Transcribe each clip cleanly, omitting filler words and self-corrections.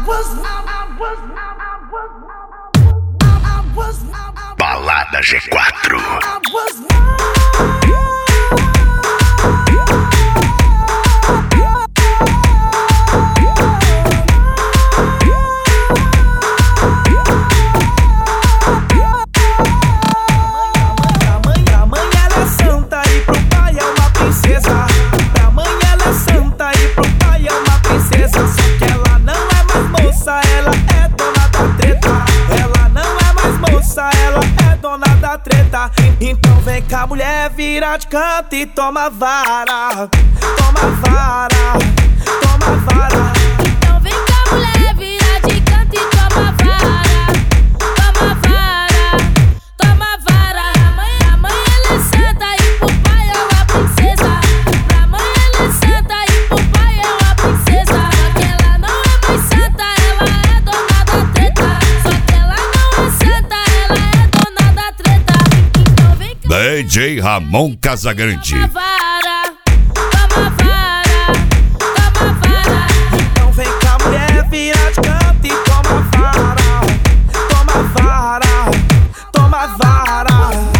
Balada G4. Então vem cá, mulher, vira de canto e toma vara. Toma vara, toma vara. Então vem cá, mulher, vira de canto e toma vara. Toma vara, toma vara. Pra mãe ela é santa e pro pai é uma princesa. Pra mãe ela é santa e pro pai é uma princesa. Só que ela não é mais santa, ela é dona da treta. Só que ela não é santa, ela é dona da treta. Então vem cá, DJ Ramon Casagrande. toma vara, toma vara, toma vara. Então vem cá, mulher, vira de canto e toma vara. Toma vara, toma vara.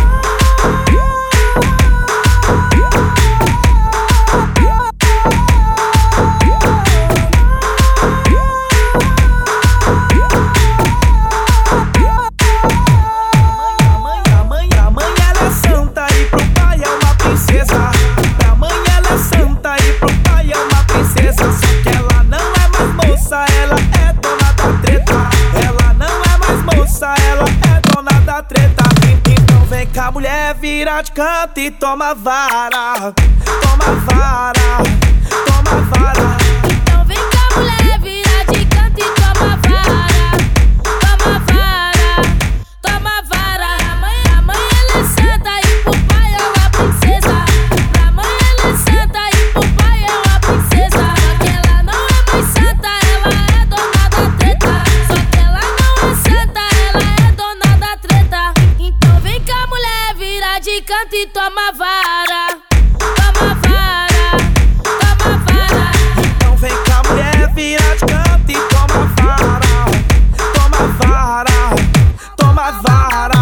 A mãe ela é santa e pro pai é uma princesa. Pra mãe ela é santa e pro pai é uma princesa. Só que ela não é mais moça, ela é dona da treta. Ela não é mais moça, ela é dona da treta. Então vem cá, mulher, vira de canto e toma vara. Toma vara, toma vara. Então vem cá, mulher, vira de canto e toma vara. Toma vara, toma vara. A mãe ela é santa e pro pai é uma princesa. Pra mãe ela é santa e pro pai é uma princesa. Só que ela não é mais santa, ela é dona da treta. Só que ela não é santa, ela é dona da treta. Então vem cá, mulher, vira de canto e toma vara. Toma vara, toma vara. Então vem cá, mulher, vira de canto e toma vara. Toma vara, toma vara.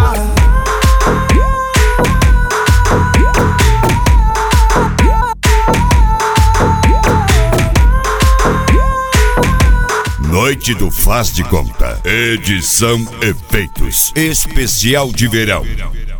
Noite do Faz de Conta. Edição Efeitos. Especial de verão.